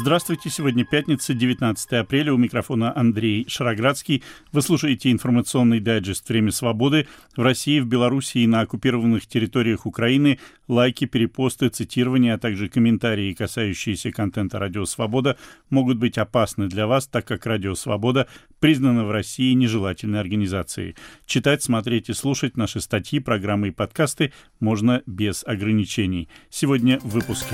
Здравствуйте, сегодня пятница, 19 апреля, у микрофона Андрей Шароградский. Вы слушаете информационный дайджест «Время свободы». В России, в Белоруссии и на оккупированных территориях Украины лайки, перепосты, цитирования, а также комментарии, касающиеся контента «Радио Свобода», могут быть опасны для вас, так как «Радио Свобода» признана в России нежелательной организацией. Читать, смотреть и слушать наши статьи, программы и подкасты можно без ограничений. Сегодня в выпуске.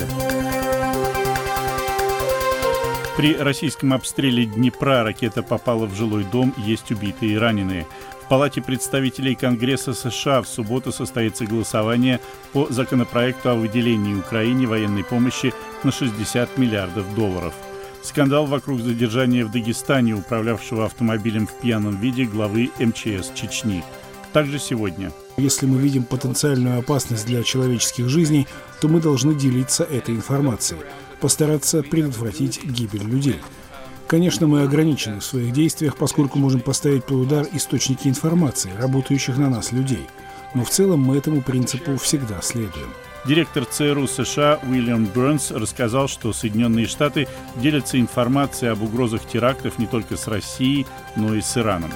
При российском обстреле Днепра ракета попала в жилой дом, есть убитые и раненые. В Палате представителей Конгресса США в субботу состоится голосование по законопроекту о выделении Украине военной помощи на $60 миллиардов. Скандал вокруг задержания в Дагестане управлявшего автомобилем в пьяном виде главы МЧС Чечни. Также сегодня. Если мы видим потенциальную опасность для человеческих жизней, то мы должны делиться этой информацией, постараться предотвратить гибель людей. Конечно, мы ограничены в своих действиях, поскольку можем поставить под удар источники информации, работающих на нас людей. Но в целом мы этому принципу всегда следуем. Директор ЦРУ США Уильям Бернс рассказал, что Соединенные Штаты делятся информацией об угрозах терактов не только с Россией, но и с Ираном.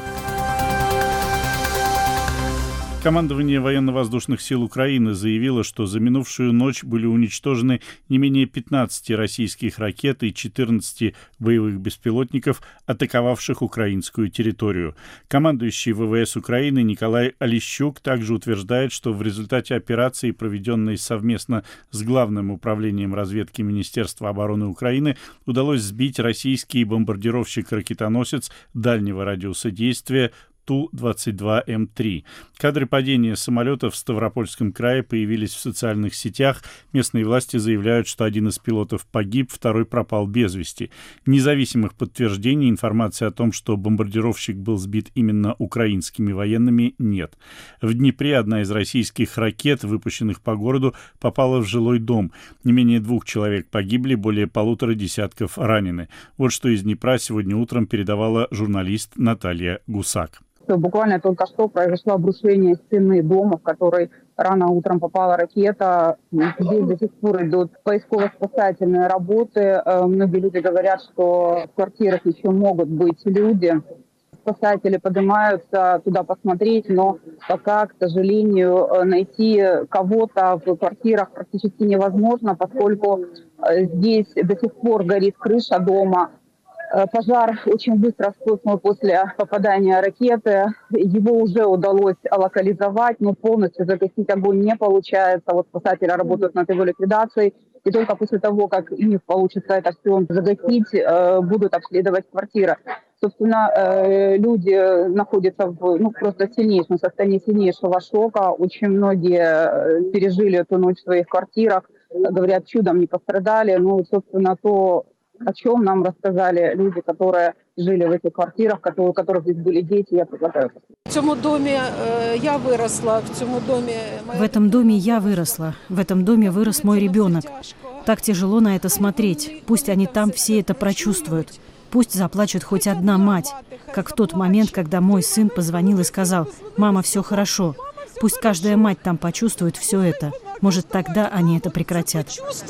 Командование военно-воздушных сил Украины заявило, что за минувшую ночь были уничтожены не менее 15 российских ракет и 14 боевых беспилотников, атаковавших украинскую территорию. Командующий ВВС Украины Николай Олещук также утверждает, что в результате операции, проведенной совместно с Главным управлением разведки Министерства обороны Украины, удалось сбить российский бомбардировщик-ракетоносец дальнего радиуса действия Ту-22М3. Кадры падения самолета в Ставропольском крае появились в социальных сетях. Местные власти заявляют, что один из пилотов погиб, второй пропал без вести. Независимых подтверждений информации о том, что бомбардировщик был сбит именно украинскими военными, нет. В Днепре одна из российских ракет, выпущенных по городу, попала в жилой дом. Не менее 2 человек погибли, более 1,5 десятков ранены. Вот что из Днепра сегодня утром передавала журналист Наталья Гусак. Буквально только что произошло обрушение стены дома, в который рано утром попала ракета. Здесь до сих пор идут поисково-спасательные работы. Многие люди говорят, что в квартирах еще могут быть люди. Спасатели поднимаются туда посмотреть, но пока, к сожалению, найти кого-то в квартирах практически невозможно, поскольку здесь до сих пор горит крыша дома. Пожар очень быстро вспыхнул после попадания ракеты. Его уже удалось локализовать, но полностью загасить огонь не получается. Вот спасатели работают над его ликвидацией. И только после того, как у них получится это все загасить, будут обследовать квартиры. Собственно, люди находятся в просто сильнейшем состоянии, сильнейшего шока. Очень многие пережили эту ночь в своих квартирах. Говорят, чудом не пострадали. Ну, собственно, то, о чем нам рассказали люди, которые жили в этих квартирах, у которых здесь были дети, я предлагаю. В этом доме я выросла, В этом доме я выросла, в этом доме вырос мой ребенок. Так тяжело на это смотреть. Пусть они там все это прочувствуют. Пусть заплачет хоть одна мать, как в тот момент, когда мой сын позвонил и сказал: «Мама, все хорошо». Пусть каждая мать там почувствует все это. Может, тогда они это прекратят.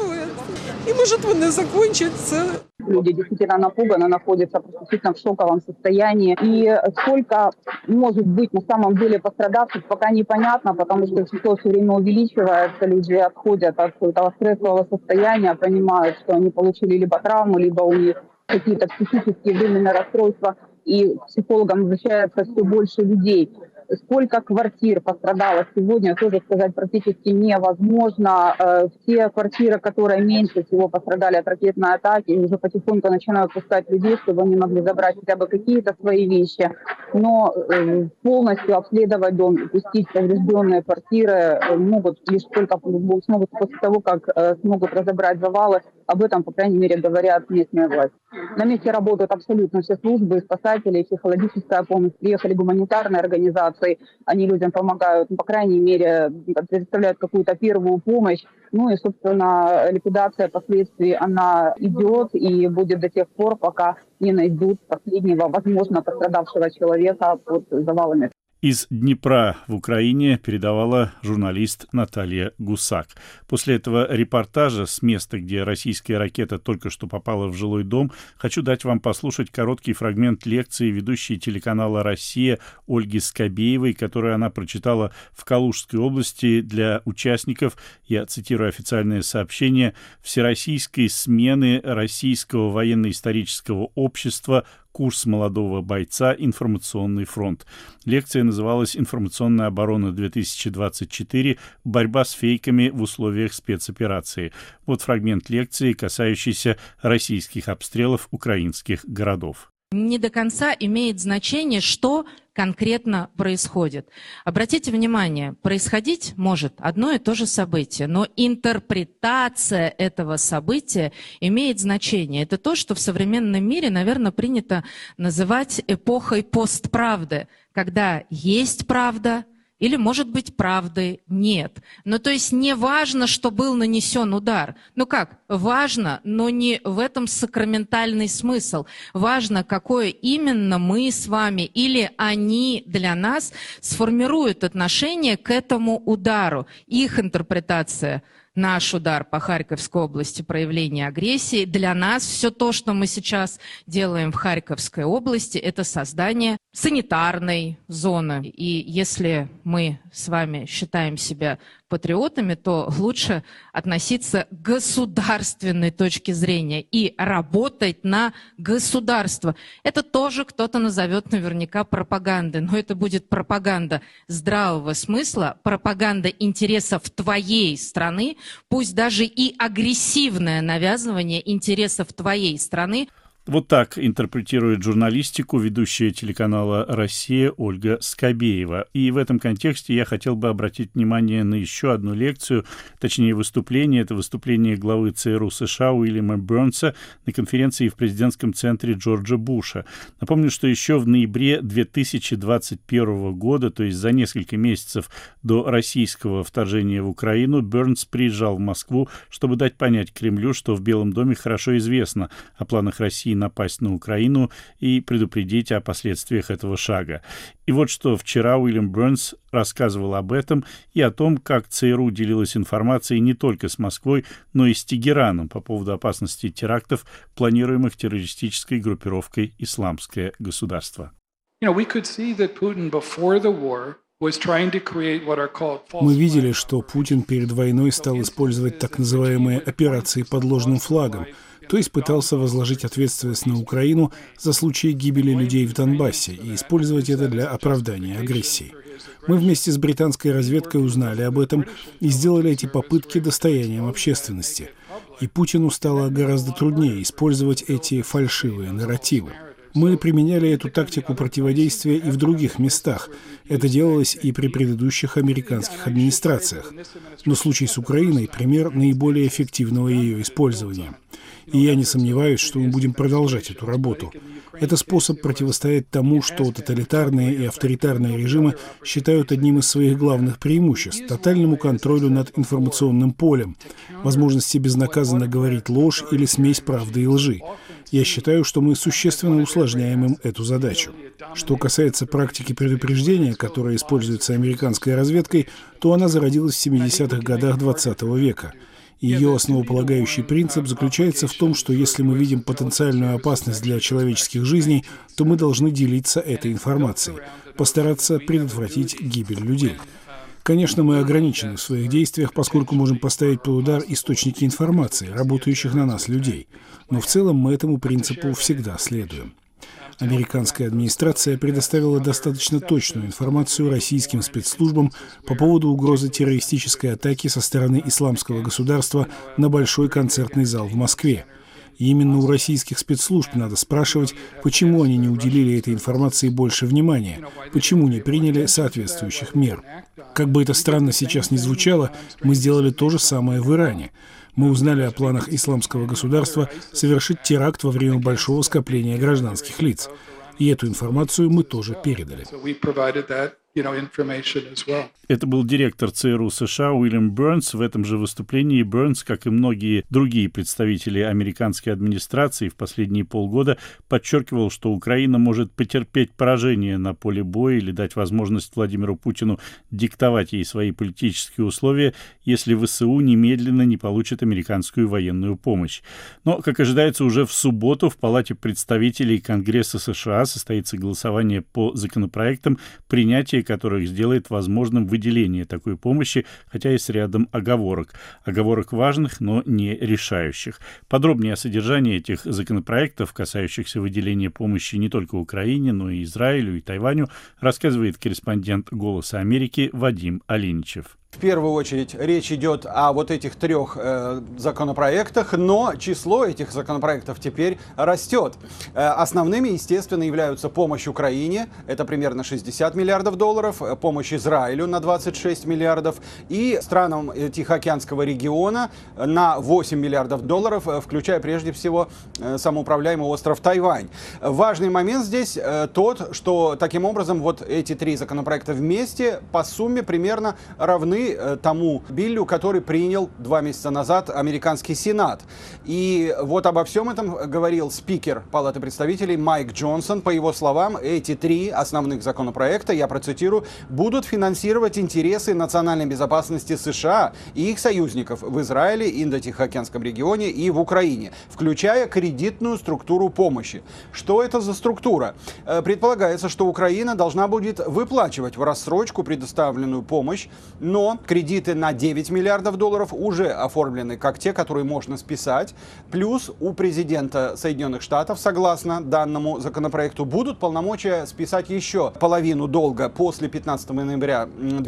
И может, вони закончаться. Люди действительно напуганы, находятся действительно в шоковом состоянии. И сколько может быть на самом деле пострадавших, пока непонятно, потому что число все время увеличивается. Люди отходят от этого стрессового состояния, понимают, что они получили либо травму, либо у них какие-то психические временные расстройства. И к психологам обращается все больше людей. Сколько квартир пострадало сегодня, тоже сказать практически невозможно. Все квартиры, которые меньше всего пострадали от ракетной атаки, уже потихоньку начинают пускать людей, чтобы они могли забрать хотя бы какие-то свои вещи. Но полностью обследовать дом и пустить поврежденные квартиры могут лишь только смогут после того, как смогут разобрать завалы. Об этом, по крайней мере, говорят местные власти. На месте работают абсолютно все службы, спасатели, психологическая помощь. Приехали гуманитарные организации, они людям помогают, по крайней мере, предоставляют какую-то первую помощь. Ну и, собственно, ликвидация последствий, она идет и будет до тех пор, пока не найдут последнего, возможно, пострадавшего человека под завалами. Из Днепра в Украине передавала журналист Наталья Гусак. После этого репортажа с места, где российская ракета только что попала в жилой дом, хочу дать вам послушать короткий фрагмент лекции ведущей телеканала «Россия» Ольги Скобеевой, которую она прочитала в Калужской области для участников, я цитирую официальное сообщение, «Всероссийской смены Российского военно-исторического общества «Курс молодого бойца. Информационный фронт». Лекция называлась «Информационная оборона-2024. Борьба с фейками в условиях спецоперации». Вот фрагмент лекции, касающийся российских обстрелов украинских городов. Не до конца имеет значение, что конкретно происходит. Обратите внимание, происходить может одно и то же событие, но интерпретация этого события имеет значение. Это то, что в современном мире, наверное, принято называть эпохой постправды, когда есть правда, или, может быть, правды нет. Ну, то есть не важно, что был нанесен удар. Ну как? Важно, но не в этом сакраментальный смысл. Важно, какое именно мы с вами или они для нас сформируют отношение к этому удару. Их интерпретация. Наш удар по Харьковской области, проявление агрессии. Для нас все то, что мы сейчас делаем в Харьковской области, это создание санитарной зоны. И если мы с вами считаем себя патриотами, то лучше относиться к государственной точке зрения и работать на государство. Это тоже кто-то назовет наверняка пропагандой, но это будет пропаганда здравого смысла, пропаганда интересов твоей страны, пусть даже и агрессивное навязывание интересов твоей страны. Вот так интерпретирует журналистику ведущая телеканала «Россия» Ольга Скобеева. И в этом контексте я хотел бы обратить внимание на еще одну лекцию, точнее выступление. Это выступление главы ЦРУ США Уильяма Бернса на конференции в президентском центре Джорджа Буша. Напомню, что еще в ноябре 2021 года, то есть за несколько месяцев до российского вторжения в Украину, Бернс приезжал в Москву, чтобы дать понять Кремлю, что в Белом доме хорошо известно о планах России напасть на Украину и предупредить о последствиях этого шага. И вот что вчера Уильям Бернс рассказывал об этом и о том, как ЦРУ делилась информацией не только с Москвой, но и с Тегераном по поводу опасности терактов, планируемых террористической группировкой «Исламское государство». Мы видели, что Путин перед войной стал использовать так называемые операции под ложным флагом, то есть пытался возложить ответственность на Украину за случаи гибели людей в Донбассе и использовать это для оправдания агрессии. Мы вместе с британской разведкой узнали об этом и сделали эти попытки достоянием общественности. И Путину стало гораздо труднее использовать эти фальшивые нарративы. Мы применяли эту тактику противодействия и в других местах. Это делалось и при предыдущих американских администрациях. Но случай с Украиной – пример наиболее эффективного ее использования. И я не сомневаюсь, что мы будем продолжать эту работу. Это способ противостоять тому, что тоталитарные и авторитарные режимы считают одним из своих главных преимуществ – тотальному контролю над информационным полем, возможности безнаказанно говорить ложь или смесь правды и лжи. Я считаю, что мы существенно усложняем им эту задачу. Что касается практики предупреждения, которая используется американской разведкой, то она зародилась в 70-х годах XX века. Ее основополагающий принцип заключается в том, что если мы видим потенциальную опасность для человеческих жизней, то мы должны делиться этой информацией, постараться предотвратить гибель людей. Конечно, мы ограничены в своих действиях, поскольку можем поставить под удар источники информации, работающих на нас людей. Но в целом мы этому принципу всегда следуем. Американская администрация предоставила достаточно точную информацию российским спецслужбам по поводу угрозы террористической атаки со стороны Исламского государства на большой концертный зал в Москве. И именно у российских спецслужб надо спрашивать, почему они не уделили этой информации больше внимания, почему не приняли соответствующих мер. Как бы это странно сейчас ни звучало, мы сделали то же самое в Иране. Мы узнали о планах Исламского государства совершить теракт во время большого скопления гражданских лиц. И эту информацию мы тоже передали. Это был директор ЦРУ США Уильям Бернс. В этом же выступлении Бернс, как и многие другие представители американской администрации в последние полгода, подчеркивал, что Украина может потерпеть поражение на поле боя или дать возможность Владимиру Путину диктовать ей свои политические условия, если ВСУ немедленно не получит американскую военную помощь. Но, как ожидается, уже в субботу в Палате представителей Конгресса США состоится голосование по законопроектам, принятие которых сделает возможным выделение такой помощи, хотя и с рядом оговорок. Оговорок важных, но не решающих. Подробнее о содержании этих законопроектов, касающихся выделения помощи не только Украине, но и Израилю и Тайваню, рассказывает корреспондент «Голоса Америки» Вадим Оленичев. В первую очередь речь идет о вот этих трех законопроектах, но число этих законопроектов теперь растет. Основными, естественно, являются помощь Украине, это примерно 60 миллиардов долларов, помощь Израилю на 26 миллиардов и странам Тихоокеанского региона на 8 миллиардов долларов, включая прежде всего самоуправляемый остров Тайвань. Важный момент здесь тот, что таким образом вот эти три законопроекта вместе по сумме примерно равны тому биллю, который принял 2 месяца назад американский Сенат. И вот обо всем этом говорил спикер Палаты представителей Майк Джонсон. По его словам, эти три основных законопроекта, я процитирую, будут финансировать интересы национальной безопасности США и их союзников в Израиле, Индо-Тихоокеанском регионе и в Украине, включая кредитную структуру помощи. Что это за структура? Предполагается, что Украина должна будет выплачивать в рассрочку предоставленную помощь, но кредиты на 9 миллиардов долларов уже оформлены как те, которые можно списать. Плюс у президента Соединенных Штатов, согласно данному законопроекту, будут полномочия списать еще половину долга после 15 ноября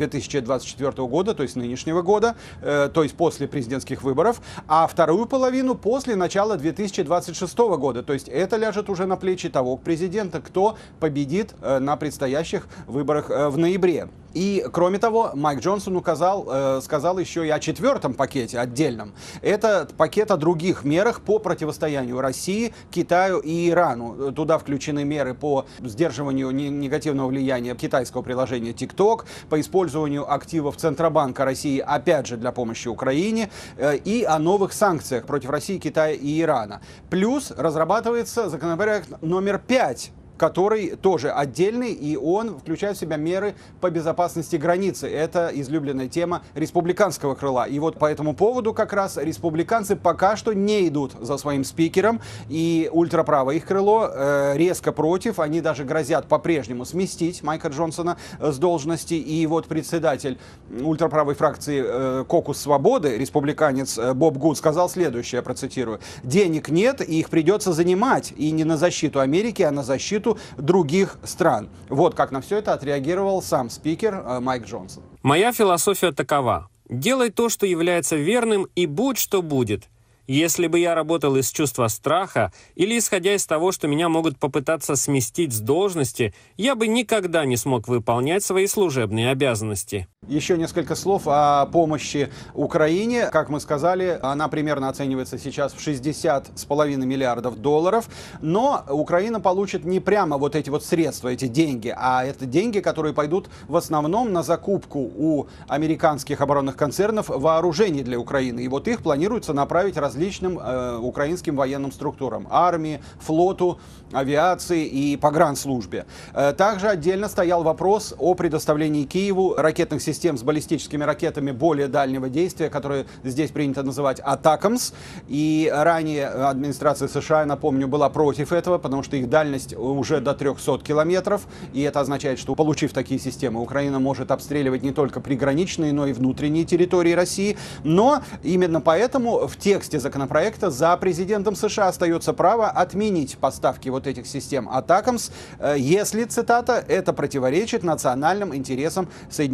2024 года, то есть нынешнего года, то есть после президентских выборов, а вторую половину после начала 2026 года. То есть это ляжет уже на плечи того президента, кто победит на предстоящих выборах в ноябре. И, кроме того, Майк Джонсон сказал еще и о 4-м пакете отдельном. Это пакет о других мерах по противостоянию России, Китаю и Ирану. Туда включены меры по сдерживанию негативного влияния китайского приложения TikTok, по использованию активов Центробанка России, опять же, для помощи Украине, и о новых санкциях против России, Китая и Ирана. Плюс разрабатывается законопроект номер 5, который тоже отдельный, и он включает в себя меры по безопасности границы. Это излюбленная тема республиканского крыла. И вот по этому поводу как раз республиканцы пока что не идут за своим спикером, и ультраправое их крыло резко против. Они даже грозят по-прежнему сместить Майка Джонсона с должности. И вот председатель ультраправой фракции «Кокус свободы», республиканец Боб Гуд, сказал следующее, я процитирую: «Денег нет, и их придется занимать, и не на защиту Америки, а на защиту других стран». Вот как на все это отреагировал сам спикер Майк Джонсон. Моя философия такова: делай то, что является верным, и будь что будет. Если бы я работал из чувства страха или исходя из того, что меня могут попытаться сместить с должности, я бы никогда не смог выполнять свои служебные обязанности. Еще несколько слов о помощи Украине. Как мы сказали, она примерно оценивается сейчас в 60,5 миллиардов долларов. Но Украина получит не прямо вот эти вот средства, эти деньги, а это деньги, которые пойдут в основном на закупку у американских оборонных концернов вооружений для Украины. И вот их планируется направить различным украинским военным структурам: армии, флоту, авиации и погранслужбе. Также отдельно стоял вопрос о предоставлении Киеву ракетных систем с баллистическими ракетами более дальнего действия, которые здесь принято называть «Атакамс». И ранее администрация США, напомню, была против этого, потому что их дальность уже до 300 километров. И это означает, что, получив такие системы, Украина может обстреливать не только приграничные, но и внутренние территории России. Но именно поэтому в тексте законопроекта за президентом США остается право отменить поставки вот этих систем «Атакамс», если, цитата, «это противоречит национальным интересам Соединенных Штатов».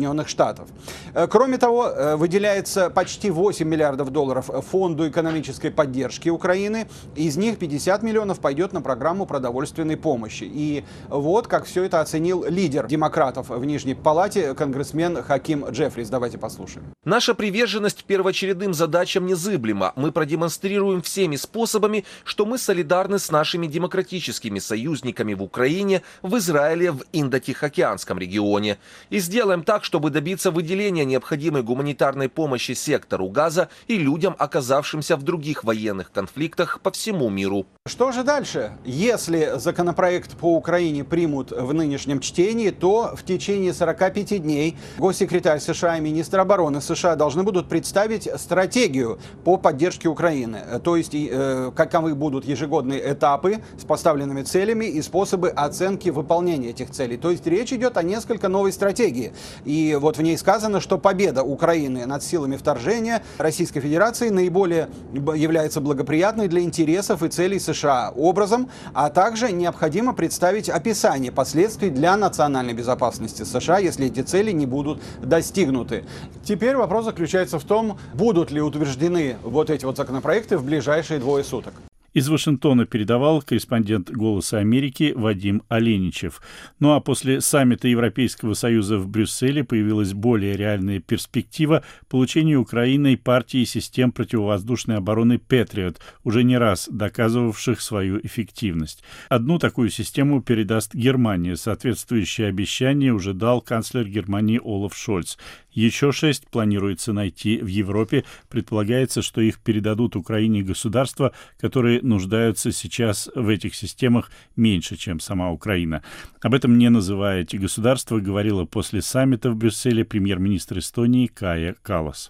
депутатов. Кроме того, выделяется почти 8 миллиардов долларов фонду экономической поддержки Украины. Из них 50 миллионов пойдет на программу продовольственной помощи. И вот как все это оценил лидер демократов в Нижней Палате, конгрессмен Хаким Джеффрис. Давайте послушаем. Наша приверженность первоочередным задачам незыблема. Мы продемонстрируем всеми способами, что мы солидарны с нашими демократическими союзниками в Украине, в Израиле, в Индо-Тихоокеанском регионе. И сделаем так, чтобы добиться выделения необходимой гуманитарной помощи сектору Газа и людям, оказавшимся в других военных конфликтах по всему миру. Что же дальше? Если законопроект по Украине примут в нынешнем чтении, то в течение 45 дней госсекретарь США и министр обороны США должны будут представить стратегию по поддержке Украины. То есть, каковы будут ежегодные этапы с поставленными целями и способы оценки выполнения этих целей. То есть, речь идет о несколько новой стратегии. И вот в ней сказано, что победа Украины над силами вторжения Российской Федерации наиболее является благоприятной для интересов и целей США образом, а также необходимо представить описание последствий для национальной безопасности США, если эти цели не будут достигнуты. Теперь вопрос заключается в том, будут ли утверждены вот эти вот законопроекты в ближайшие 2 суток. Из Вашингтона передавал корреспондент «Голоса Америки» Вадим Оленичев. Ну а после саммита Европейского Союза в Брюсселе появилась более реальная перспектива получения Украиной партии систем противовоздушной обороны «Патриот», уже не раз доказывавших свою эффективность. Одну такую систему передаст Германия. Соответствующее обещание уже дал канцлер Германии Олаф Шольц. Еще 6 планируется найти в Европе. Предполагается, что их передадут Украине государства, которые нуждаются сейчас в этих системах меньше, чем сама Украина. Об этом, не называя эти государства, говорила после саммита в Брюсселе премьер-министр Эстонии Кая Каллас.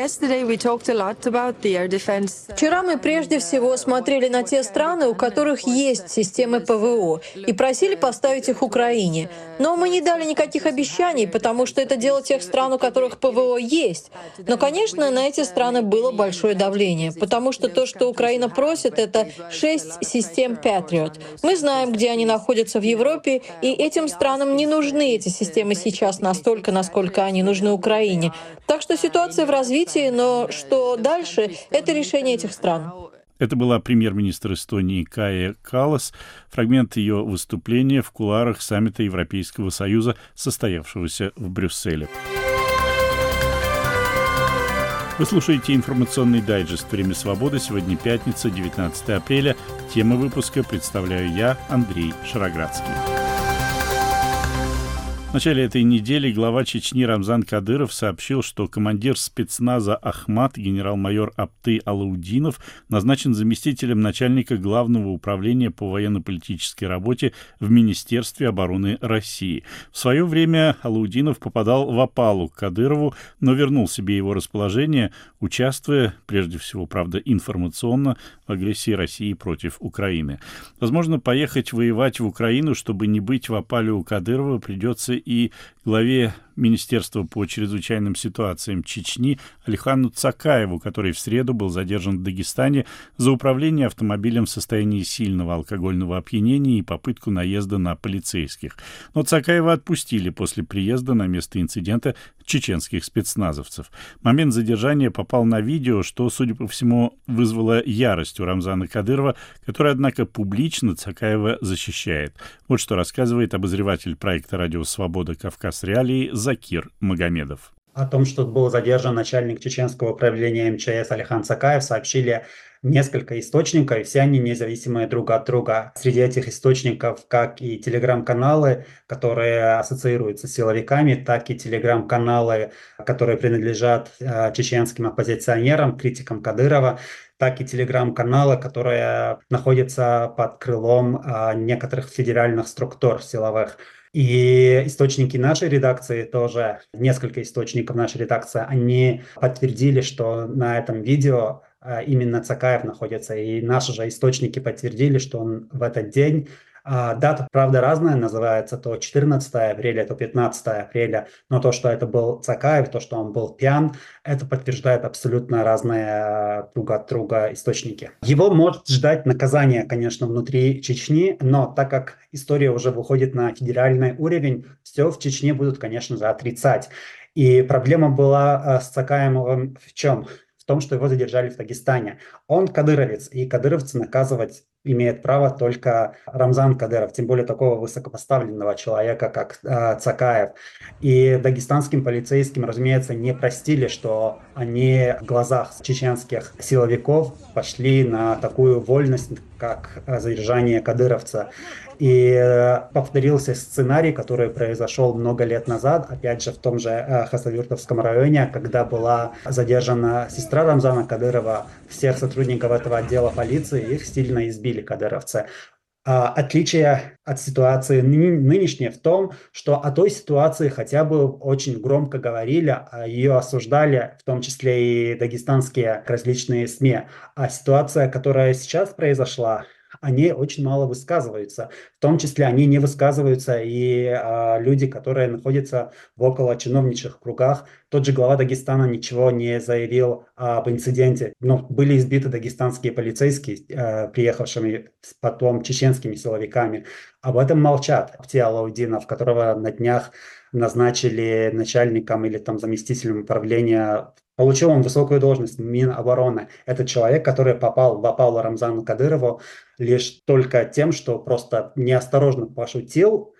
Вчера мы прежде всего смотрели на те страны, у которых есть системы ПВО, и просили поставить их Украине. Но мы не дали никаких обещаний, потому что это дело тех стран, у которых ПВО есть. Но, конечно, на эти страны было большое давление, потому что то, что Украина просит, это 6 систем Patriot. Мы знаем, где они находятся в Европе, и этим странам не нужны эти системы сейчас настолько, насколько они нужны Украине. Так что ситуация в развитии, но что дальше — это решение этих стран. Это была премьер-министр Эстонии Кая Каллас. Фрагмент ее выступления в кулуарах саммита Европейского Союза, состоявшегося в Брюсселе. Вы слушаете информационный дайджест «Время свободы». Сегодня пятница, 19 апреля. Тема выпуска представляю я, Андрей Шароградский. В начале этой недели глава Чечни Рамзан Кадыров сообщил, что командир спецназа Ахмат, генерал-майор Апты Алаудинов, назначен заместителем начальника Главного управления по военно-политической работе в Министерстве обороны России. В свое время Алаудинов попадал в опалу к Кадырову, но вернул себе его расположение, участвуя, прежде всего, правда, информационно, в агрессии России против Украины. Возможно, поехать воевать в Украину, чтобы не быть в опале у Кадырова, придется и главе Министерства по чрезвычайным ситуациям Чечни Алихану Цакаеву, который в среду был задержан в Дагестане за управление автомобилем в состоянии сильного алкогольного опьянения и попытку наезда на полицейских. Но Цакаева отпустили после приезда на место инцидента чеченских спецназовцев. Момент задержания попал на видео, что, судя по всему, вызвало ярость у Рамзана Кадырова, который, однако, публично Цакаева защищает. Вот что рассказывает обозреватель проекта «Радио Свобода. Кавказ. Реалии» Закир Магомедов. О том, что был задержан начальник чеченского управления МЧС Алихан Цакаев, сообщили несколько источников, и все они независимые друг от друга. Среди этих источников как и телеграм-каналы, которые ассоциируются с силовиками, так и телеграм-каналы, которые принадлежат чеченским оппозиционерам, критикам Кадырова, так и телеграм-каналы, которые находятся под крылом некоторых федеральных структур силовых. И источники нашей редакции тоже, несколько источников нашей редакции, они подтвердили, что на этом видео именно Цакаев находится. И наши же источники подтвердили, что он в этот день, дата, правда, разная, называется то 14 апреля, то 15 апреля, но то, что это был Цакаев, то, что он был пьян, это подтверждает абсолютно разные друг от друга источники. Его может ждать наказание, конечно, внутри Чечни, но так как история уже выходит на федеральный уровень, все в Чечне будут, конечно же, отрицать. И проблема была с Цакаевым в чем? В том, что его задержали в Дагестане. Он кадыровец, и кадыровцы наказывать имеет право только Рамзан Кадыров, тем более такого высокопоставленного человека, как Цакаев. И дагестанским полицейским, разумеется, не простили, что они в глазах чеченских силовиков пошли на такую вольность, как задержание кадыровца. И повторился сценарий, который произошел много лет назад, опять же в том же Хасавюртовском районе, когда была задержана сестра Рамзана Кадырова, всех сотрудников этого отдела полиции, их сильно избили кадыровцы. Отличие от ситуации нынешней в том, что о той ситуации хотя бы очень громко говорили, ее осуждали, в том числе и дагестанские различные СМИ. А ситуация, которая сейчас произошла, они очень мало высказываются. В том числе они не высказываются и люди, которые находятся в около чиновничьих кругах. Тот же глава Дагестана ничего не заявил об инциденте. Но были избиты дагестанские полицейские, приехавшими потом чеченскими силовиками. Об этом молчат. Апти Алаудинов, которого на днях назначили начальником или там заместителем управления. Получил он высокую должность в Минобороны. Это человек, который попал в опалу Рамзану Кадырову лишь только тем, что просто неосторожно пошутил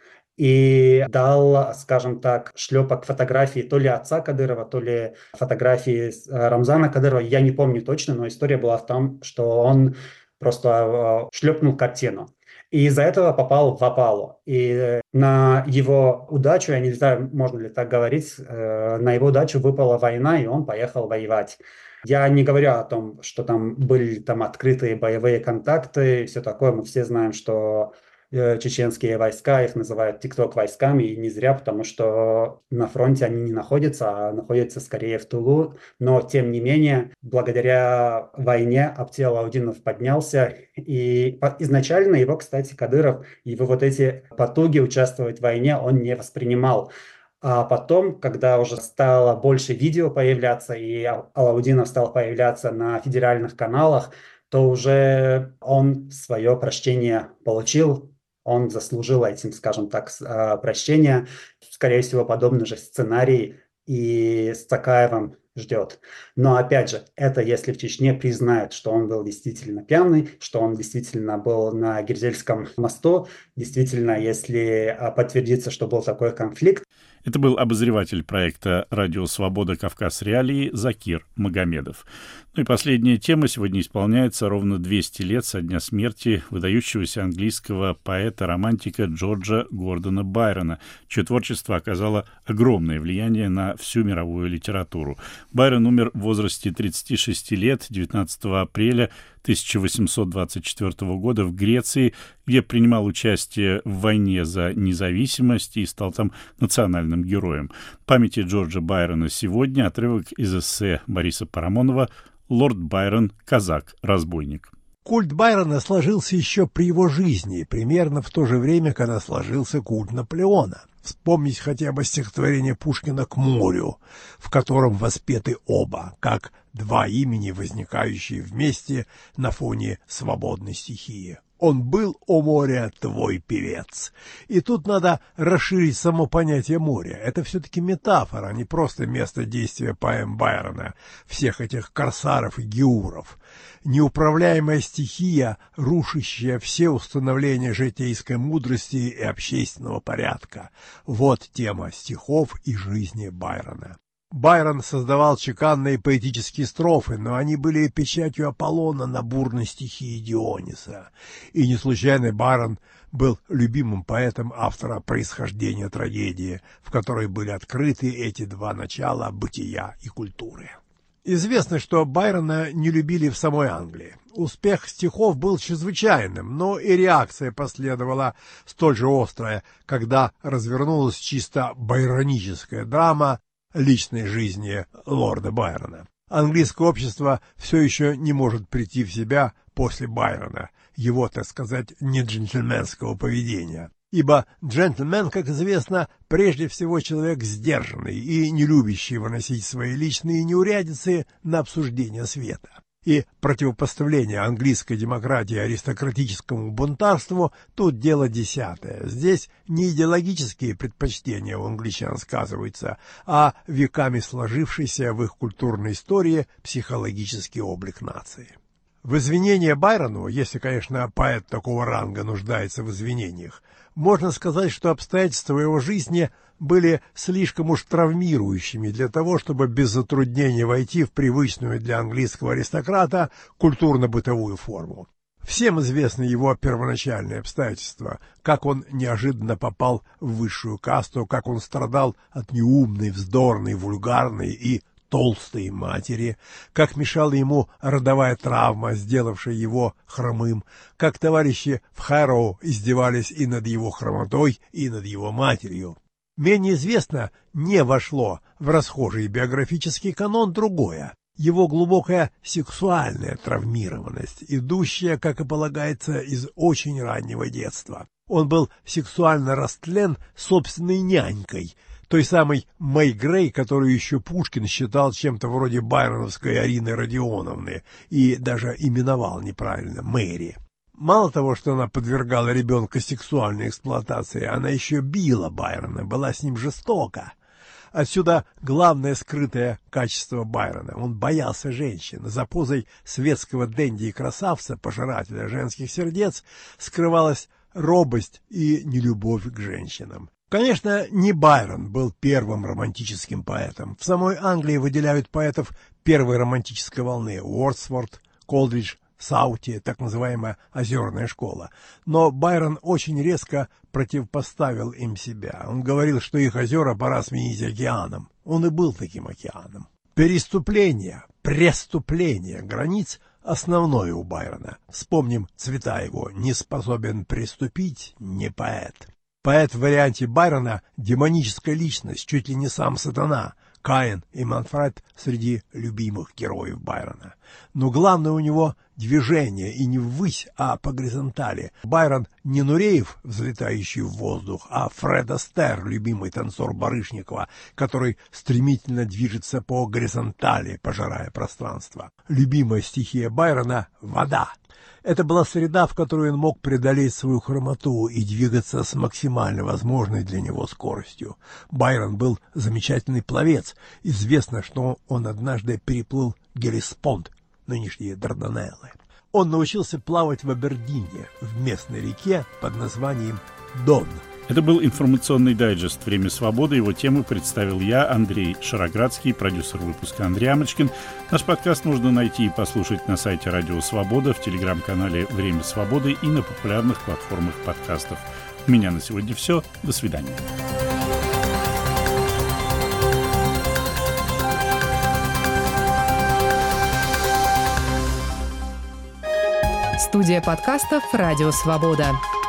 и дал, скажем так, шлепок фотографии то ли отца Кадырова, то ли фотографии Рамзана Кадырова. Я не помню точно, но история была в том, что он просто шлепнул картину. И из-за этого попал в опалу. И на его удачу, я не знаю, можно ли так говорить, на его удачу выпала война, и он поехал воевать. Я не говорю о том, что там были там открытые боевые контакты и все такое. Мы все знаем, что чеченские войска, их называют тикток-войсками, и не зря, потому что на фронте они не находятся, а находятся скорее в тылу. Но, тем не менее, благодаря войне Апти Алаудинов поднялся, и изначально его, кстати, Кадыров, его вот эти потуги участвовать в войне он не воспринимал. А потом, когда уже стало больше видео появляться, и Алаудинов стал появляться на федеральных каналах, то уже он свое прощение получил. Он заслужил этим, скажем так, прощения. Скорее всего, подобный же сценарий и с Цакаевым ждет. Но, опять же, это если в Чечне признают, что он был действительно пьяный, что он действительно был на Гирзельском мосту, действительно, если подтвердится, что был такой конфликт. Это был обозреватель проекта «Радио Свобода. Кавказ. Реалии» Закир Магомедов. Ну и последняя тема. Сегодня исполняется ровно 200 лет со дня смерти выдающегося английского поэта-романтика Джорджа Гордона Байрона, чье творчество оказало огромное влияние на всю мировую литературу. Байрон умер в возрасте 36 лет 19 апреля 1824 года в Греции, где принимал участие в войне за независимость и стал там национальным героем. В памяти Джорджа Байрона сегодня отрывок из эссе Бориса Парамонова «Лорд Байрон. Казак-разбойник». Культ Байрона сложился еще при его жизни, примерно в то же время, когда сложился культ Наполеона. Вспомнить хотя бы стихотворение Пушкина «К морю», в котором воспеты оба, как два имени, возникающие вместе на фоне свободной стихии. «Он был, о море, твой певец». И тут надо расширить само понятие моря. Это все-таки метафора, а не просто место действия поэм Байрона, всех этих корсаров и геуров. Неуправляемая стихия, рушащая все установления житейской мудрости и общественного порядка. Вот тема стихов и жизни Байрона. Байрон создавал чеканные поэтические строфы, но они были печатью Аполлона на бурной стихии Диониса. И не случайно Байрон был любимым поэтом автора «Происхождения трагедии», в которой были открыты эти два начала бытия и культуры. Известно, что Байрона не любили в самой Англии. Успех стихов был чрезвычайным, но и реакция последовала столь же острая, когда развернулась чисто байроническая драма личной жизни лорда Байрона. Английское общество все еще не может прийти в себя после Байрона, его, так сказать, неджентльменского поведения. Ибо джентльмен, как известно, прежде всего человек сдержанный и не любящий выносить свои личные неурядицы на обсуждение света. И противопоставление английской демократии аристократическому бунтарству тут дело десятое. Здесь не идеологические предпочтения у англичан сказываются, а веками сложившийся в их культурной истории психологический облик нации. В извинение Байрону, если, конечно, поэт такого ранга нуждается в извинениях, можно сказать, что обстоятельства его жизни были слишком уж травмирующими для того, чтобы без затруднений войти в привычную для английского аристократа культурно-бытовую форму. Всем известны его первоначальные обстоятельства, как он неожиданно попал в высшую касту, как он страдал от неумной, вздорной, вульгарной и толстой матери, как мешала ему родовая травма, сделавшая его хромым, как товарищи в Хэроу издевались и над его хромотой, и над его матерью. Менее известно, не вошло в расхожий биографический канон другое. Его глубокая сексуальная травмированность, идущая, как и полагается, из очень раннего детства. Он был сексуально растлен собственной нянькой, той самой Мэй Грей, которую еще Пушкин считал чем-то вроде байроновской Арины Родионовны и даже именовал неправильно Мэри. Мало того, что она подвергала ребенка сексуальной эксплуатации, она еще била Байрона, была с ним жестока. Отсюда главное скрытое качество Байрона. Он боялся женщин. За позой светского денди и красавца, пожирателя женских сердец, скрывалась робость и нелюбовь к женщинам. Конечно, не Байрон был первым романтическим поэтом. В самой Англии выделяют поэтов первой романтической волны: Уордсворт, Колдридж, Саути, так называемая «озерная школа». Но Байрон очень резко противопоставил им себя. Он говорил, что их озера пора сменить океаном. Он и был таким океаном. Переступление, преступление границ — основное у Байрона. Вспомним цвета его: не способен приступить, не поэт. Поэт в варианте Байрона — демоническая личность, чуть ли не сам сатана. Каин и Манфред среди любимых героев Байрона. Но главное у него движение, и не ввысь, а по горизонтали. Байрон не Нуреев, взлетающий в воздух, а Фред Астер, любимый танцор Барышникова, который стремительно движется по горизонтали, пожирая пространство. Любимая стихия Байрона — вода. Это была среда, в которой он мог преодолеть свою хромоту и двигаться с максимально возможной для него скоростью. Байрон был замечательный пловец. Известно, что он однажды переплыл Геллеспонд, нынешние Дарданеллы. Он научился плавать в Абердине, в местной реке под названием Дон. Это был информационный дайджест «Время свободы». Его тему представил я, Андрей Шароградский, продюсер выпуска Андрей Амочкин. Наш подкаст можно найти и послушать на сайте Радио Свобода, в телеграм-канале «Время свободы» и на популярных платформах подкастов. У меня на сегодня все. До свидания. Студия подкастов «Радио Свобода».